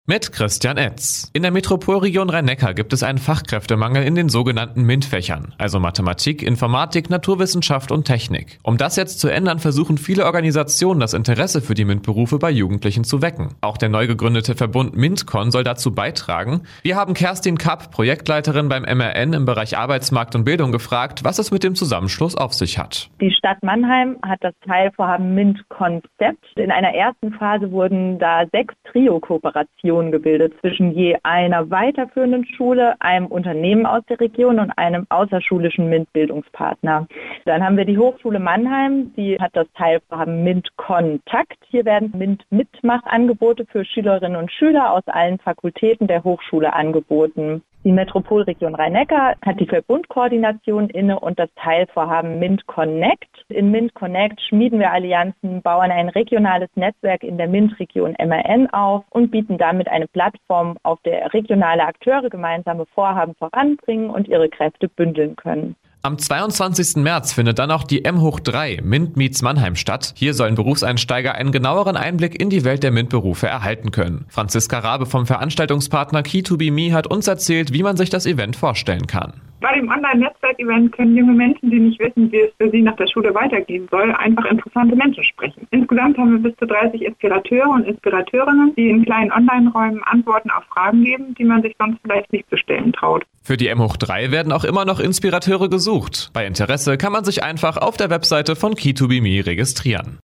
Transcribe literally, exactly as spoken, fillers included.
Mit Christian Etz. In der Metropolregion Rhein-Neckar gibt es einen Fachkräftemangel in den sogenannten MINT-Fächern, also Mathematik, Informatik, Naturwissenschaft und Technik. Um das jetzt zu ändern, versuchen viele Organisationen, das Interesse für die MINT-Berufe bei Jugendlichen zu wecken. Auch der neu gegründete Verbund MINTCon soll dazu beitragen. Wir haben Kerstin Kapp, Projektleiterin beim M R N im Bereich Arbeitsmarkt und Bildung, gefragt, was es mit dem Zusammenschluss auf sich hat. Die Stadt Mannheim hat das Teilvorhaben MINT-Konzept. In einer ersten Phase wurden da sechs Trio-Kooperationen gebildet zwischen je einer weiterführenden Schule, einem Unternehmen aus der Region und einem außerschulischen MINT-Bildungspartner. Dann haben wir die Hochschule Mannheim, die hat das Teilvorhaben MINT-Kontakt. Hier werden MINT-Mitmachangebote für Schülerinnen und Schüler aus allen Fakultäten der Hochschule angeboten. Die Metropolregion Rhein-Neckar hat die Verbundkoordination inne und das Teilvorhaben MINT Connect. In MINT Connect schmieden wir Allianzen, bauen ein regionales Netzwerk in der MINT-Region M R N auf und bieten damit eine Plattform, auf der regionale Akteure gemeinsame Vorhaben voranbringen und ihre Kräfte bündeln können. Am zweiundzwanzigsten März findet dann auch die M hoch drei MINT Meets Mannheim statt. Hier sollen Berufseinsteiger einen genaueren Einblick in die Welt der MINT-Berufe erhalten können. Franziska Rabe vom Veranstaltungspartner Key to Be Me hat uns erzählt, wie man sich das Event vorstellen kann. Bei dem Online-Netzwerk-Event können junge Menschen, die nicht wissen, wie es für sie nach der Schule weitergehen soll, einfach interessante Menschen sprechen. Insgesamt haben wir bis zu dreißig Inspirateure und Inspirateurinnen, die in kleinen Online-Räumen Antworten auf Fragen geben, die man sich sonst vielleicht nicht zu stellen traut. Für die M hoch drei werden auch immer noch Inspirateure gesucht. Bei Interesse kann man sich einfach auf der Webseite von Key to Be Me registrieren.